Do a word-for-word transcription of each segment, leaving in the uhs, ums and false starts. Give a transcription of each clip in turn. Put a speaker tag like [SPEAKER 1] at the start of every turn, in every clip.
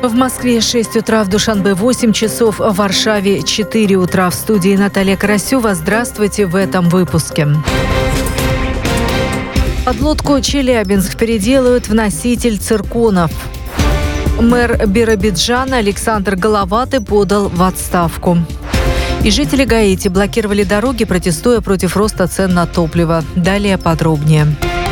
[SPEAKER 1] В Москве шесть утра, в Душанбе восемь часов, в Варшаве четыре утра. В студии Наталья Карасева. Здравствуйте в этом выпуске. Подлодку «Челябинск» переделают в носитель цирконов. Мэр Биробиджана Александр Головатый подал в отставку. И жители Гаити блокировали дороги, протестуя против роста цен на топливо. Далее подробнее.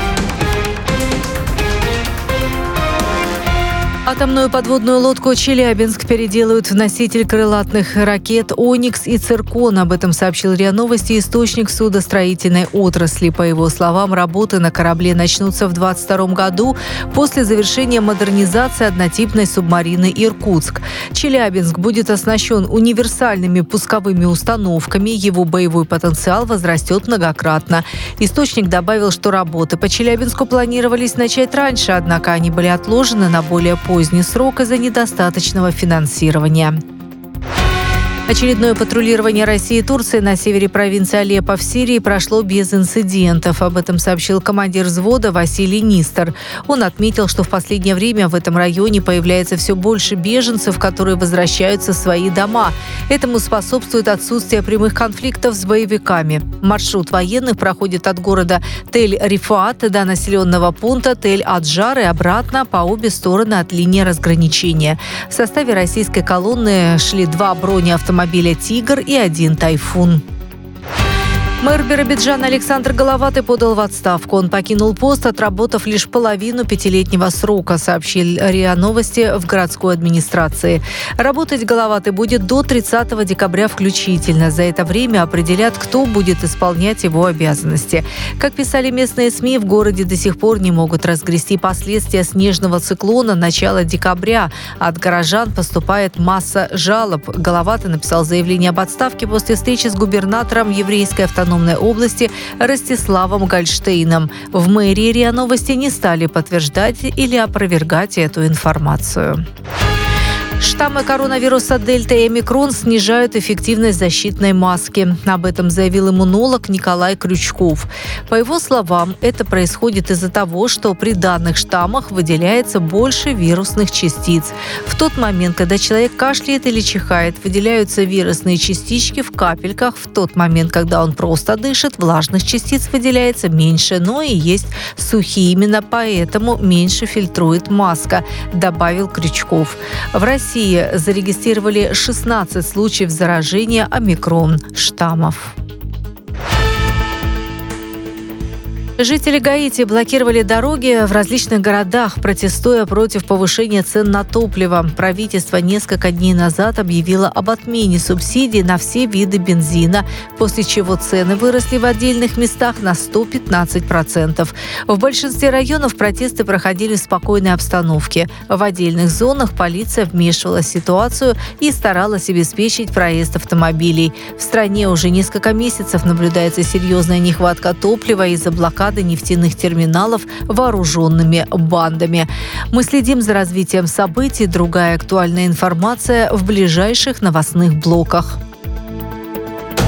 [SPEAKER 1] Атомную подводную лодку «Челябинск» переделают в носитель крылатых ракет «Оникс» и «Циркон». Об этом сообщил РИА Новости источник судостроительной отрасли. По его словам, работы на корабле начнутся в двадцать втором году после завершения модернизации однотипной субмарины «Иркутск». «Челябинск» будет оснащен универсальными пусковыми установками. Его боевой потенциал возрастет многократно. Источник добавил, что работы по «Челябинску» планировались начать раньше, однако они были отложены на более поздний срок из-за недостаточного финансирования. Очередное патрулирование России и Турции на севере провинции Алеппо в Сирии прошло без инцидентов. Об этом сообщил командир взвода Василий Нистер. Он отметил, что в последнее время в этом районе появляется все больше беженцев, которые возвращаются в свои дома. Этому способствует отсутствие прямых конфликтов с боевиками. Маршрут военных проходит от города Тель-Рифат до населенного пункта Тель-Аджар и обратно по обе стороны от линии разграничения. В составе российской колонны шли два бронеавтомобиля «Тигр» и один «Тайфун». Мэр Биробиджана Александр Головатый подал в отставку. Он покинул пост, отработав лишь половину пятилетнего срока, сообщил РИА Новости в городской администрации. Работать Головатый будет до тридцатого декабря включительно. За это время определят, кто будет исполнять его обязанности. Как писали местные СМИ, в городе до сих пор не могут разгрести последствия снежного циклона начала декабря. От горожан поступает масса жалоб. Головатый написал заявление об отставке после встречи с губернатором еврейской автономной области Ростиславом Гольштейном. В мэрии РИА Новости не стали подтверждать или опровергать эту информацию. Штаммы коронавируса Дельта и Омикрон снижают эффективность защитной маски. Об этом заявил иммунолог Николай Крючков. По его словам, это происходит из-за того, что при данных штаммах выделяется больше вирусных частиц. В тот момент, когда человек кашляет или чихает, выделяются вирусные частички в капельках. В тот момент, когда он просто дышит, влажных частиц выделяется меньше, но и есть сухие. Именно поэтому меньше фильтрует маска, добавил Крючков. В России В России зарегистрировали шестнадцать случаев заражения омикрон штаммов. Жители Гаити блокировали дороги в различных городах, протестуя против повышения цен на топливо. Правительство несколько дней назад объявило об отмене субсидий на все виды бензина, после чего цены выросли в отдельных местах на сто пятнадцать процентов. В большинстве районов протесты проходили в спокойной обстановке. В отдельных зонах полиция вмешивалась в ситуацию и старалась обеспечить проезд автомобилей. В стране уже несколько месяцев наблюдается серьезная нехватка топлива из-за блокады нефтяных терминалов вооруженными бандами. Мы следим за развитием событий. Другая актуальная информация в ближайших новостных блоках.